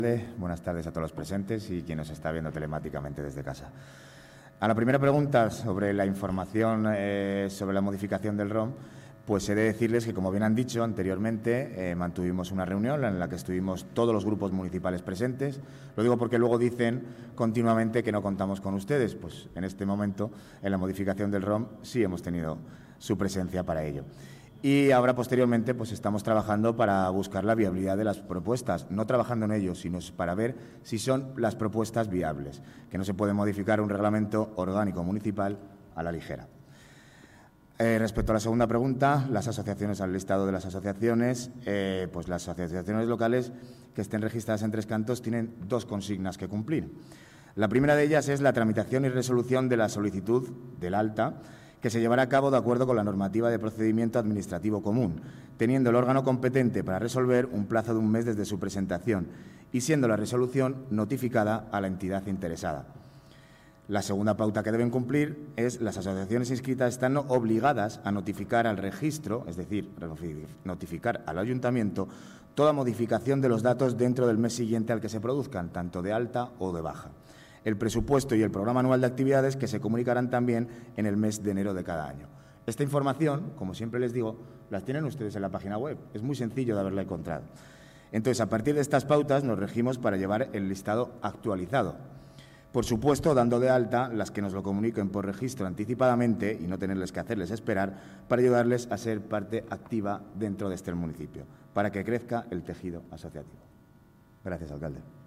Buenas tardes a todos los presentes y quien nos está viendo telemáticamente desde casa. A la primera pregunta sobre la información sobre la modificación del ROM, pues he de decirles que, como bien han dicho anteriormente, mantuvimos una reunión en la que estuvimos todos los grupos municipales presentes. Lo digo porque luego dicen continuamente que no contamos con ustedes. Pues en este momento, en la modificación del ROM, sí hemos tenido su presencia para ello. Y ahora, posteriormente, pues estamos trabajando para buscar la viabilidad de las propuestas, no trabajando en ello, sino para ver si son las propuestas viables, que no se puede modificar un reglamento orgánico municipal a la ligera. Respecto a la segunda pregunta, las asociaciones, al listado de las asociaciones, pues las asociaciones locales que estén registradas en Tres Cantos tienen dos consignas que cumplir. La primera de ellas es la tramitación y resolución de la solicitud del alta, que se llevará a cabo de acuerdo con la normativa de procedimiento administrativo común, teniendo el órgano competente para resolver un plazo de un mes desde su presentación y siendo la resolución notificada a la entidad interesada. La segunda pauta que deben cumplir es las asociaciones inscritas están obligadas a notificar al registro, es decir, notificar al ayuntamiento, toda modificación de los datos dentro del mes siguiente al que se produzcan, tanto de alta o de baja. El presupuesto y el programa anual de actividades que se comunicarán también en el mes de enero de cada año. Esta información, como siempre les digo, las tienen ustedes en la página web. Es muy sencillo de haberla encontrado. Entonces, a partir de estas pautas nos regimos para llevar el listado actualizado. Por supuesto, dando de alta las que nos lo comuniquen por registro anticipadamente y no tenerles que hacerles esperar para ayudarles a ser parte activa dentro de este municipio, para que crezca el tejido asociativo. Gracias, alcalde.